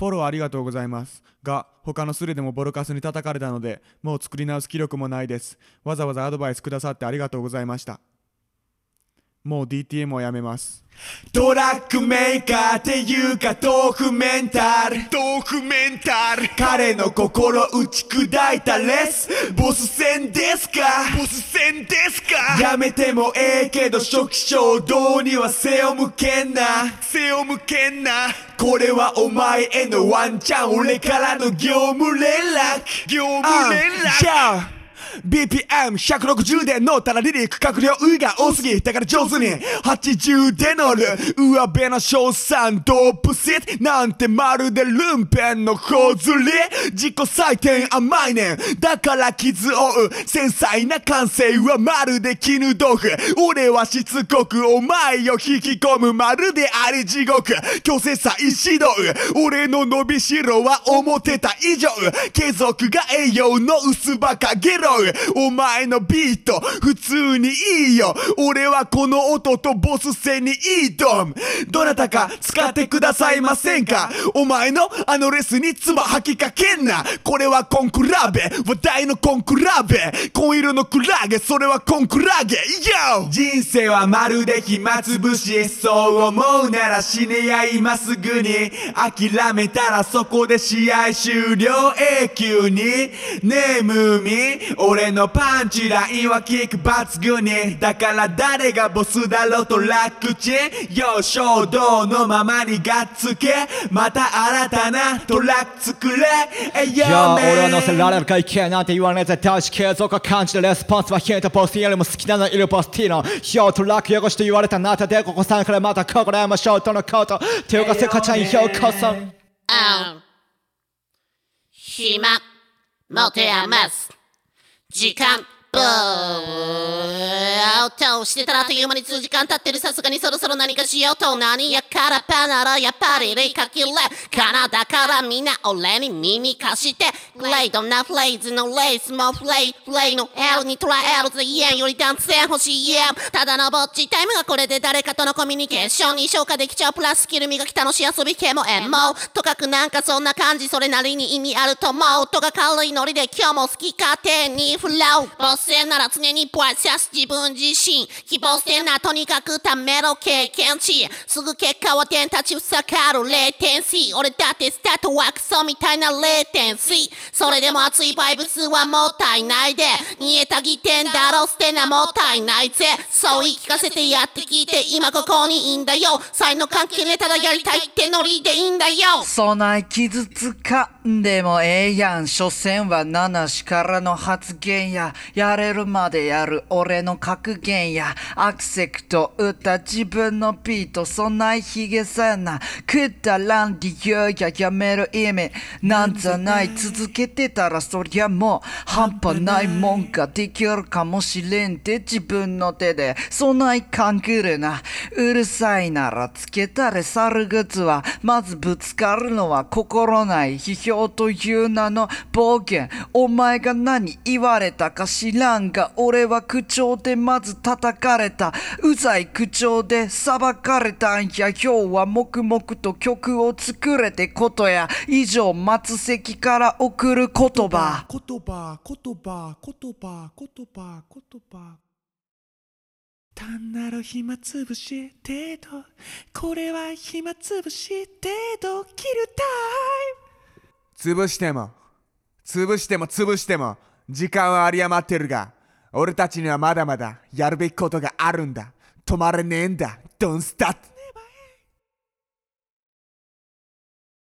フォローありがとうございますが、他のスレでもボロカスに叩かれたので、もう作り直す気力もないです。わざわざアドバイスくださってありがとうございました。もう DTM をやめます。 トラックメーカーっていうか豆腐メンタル彼の心打ち砕いたレスボス戦ですかやめてもええけど初期衝動には背を向けんなこれはお前へのワンチャン俺からの業務連絡BPM160 で乗ったらリリック閣僚が多すぎだから上手に80で乗る上辺の賞賛ドープシットなんてまるでルンペンの小釣り自己採点甘いねんだから傷を負う繊細な感性はまるで絹豆腐俺はしつこくお前を引き込むまるであり地獄強制さ指導俺の伸びしろは思ってた以上継続が栄養の薄バカゲロお前のビート普通にいいよ俺はこの音とボス戦に挑むどなたか使ってくださいませんかお前のあのレスにつば吐きかけんなこれはコンクラベ話題のコンクラベ紺色のクラゲそれはコンクラゲ YO 人生はまるで暇つぶしそう思うなら死ねや今すぐに諦めたらそこで試合終了永久にねえムーミン俺のパンチラインはキック抜群にだから誰がボスだろうと楽ちんよ衝動のままにがっつけまた新たなトラック作れいや俺は乗せられるかいけなんて言われて大事継続を感じてレスポンスはヒントポスティよりも好きなのいるポスティのよトラック汚して言われたなたでここさんからまたここでましょうとのこと手を貸せかちゃんようこそ暇持て余す時間ブーとしてたらあっという間に数時間経ってるさすがにそろそろ何かしようと何やからパならやっぱりリカキレかなだからみんな俺に耳貸してグレイドなフレーズのレースもフレイの L に捉えるぜイエンよりダンス戦欲しいイエンただのぼっちタイムがこれで誰かとのコミュニケーションに消化できちゃうプラススキル磨き楽しい遊び系もエモとかくなんかそんな感じそれなりに意味あると思うとか軽いノリで今日も好き勝手にフローボス戦なら常にポイシャス自分自身希望してなとにかくためろ経験値すぐ結果は点立ちふさかる0.C 俺だってスタートはクソみたいな0.C それでも熱いバイブスはもったいないで煮えたぎてんだろ捨てなもったいないぜそう言い聞かせてやってきて今ここにいいんだよ才能関係ねただやりたいってノリでいいんだよそない傷つかんでもええやん所詮は七しからの発言ややれるまでやる俺の格言やアクセクト打った自分のビートそんなヒゲさなくだらん理由ややめる意味なんざない続けてたらそりゃもう半端ないもんができるかもしれんって自分の手でそない勘ぐるなうるさいならつけたれ猿グッズはまずぶつかるのは心ない批評という名の暴言お前が何言われたか知らんが俺は口調でまず叩かれたうざい口調で裁かれたんや今日は黙々と曲を作れてことや以上松席から送る言葉単なる暇つぶし程度これは暇つぶし程度キルタイム潰しても時間は有り余ってるが俺たちにはまだまだやるべきことがあるんだ止まれねえんだ Don't stop